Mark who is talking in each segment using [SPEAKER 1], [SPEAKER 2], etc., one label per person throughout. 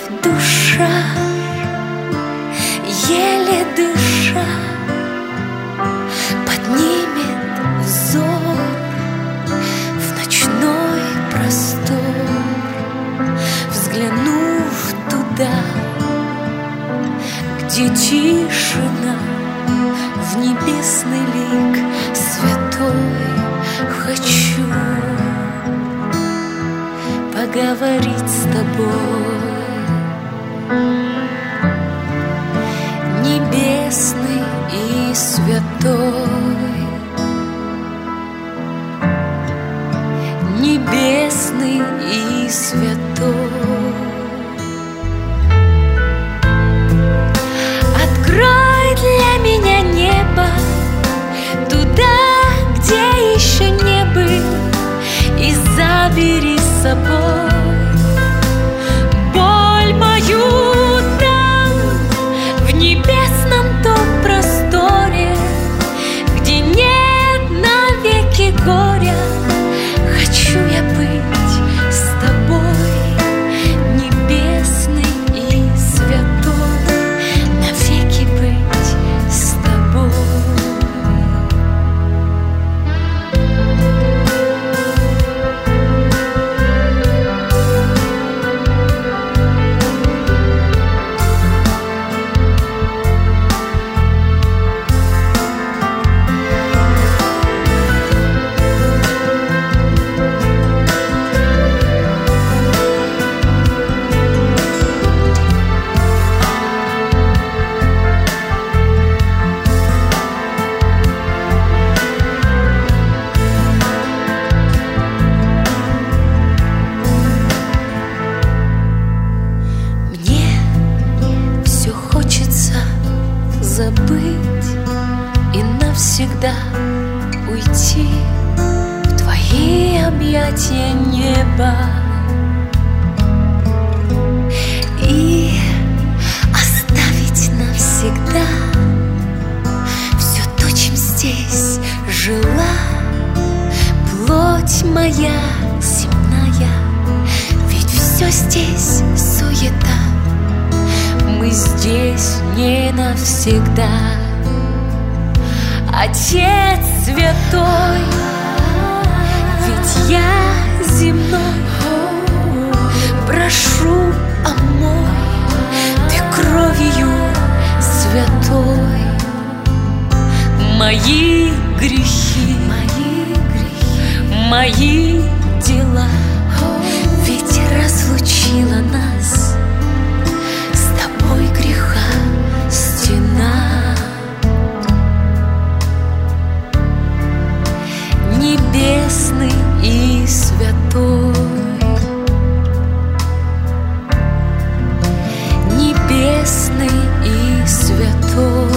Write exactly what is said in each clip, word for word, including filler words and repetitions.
[SPEAKER 1] душа, еле дыша, поднимет взор в ночной простор, взглянув туда, где тишина, в небесный лик святой хочу поговорить с тобой. Небесный и святой, небесный и святой, открой для меня небо туда, где еще не был, и забери с собой боль мою там, в небесном том просторе, где нет навеки горя. Хочу я быть с тобой, небесный и святой, навеки быть с тобой. Забыть и навсегда уйти в твои объятия неба и оставить навсегда все то, чем здесь жила плоть моя земная. Ведь все здесь суета, мы здесь не навсегда. Отец святой, ведь я земной, прошу, омой ты кровью святой мои грехи, мои грехи, мои дела, ведь разлучила нас греха стена. Небесный и святой, небесный и святой,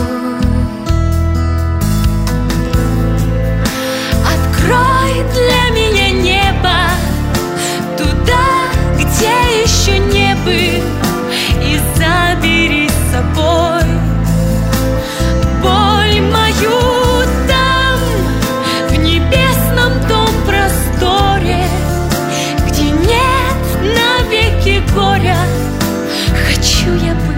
[SPEAKER 1] открой для меня небо туда, где еще не был, и забери с собой боль мою там, в небесном том просторе, где нет навеки горя. Хочу я быть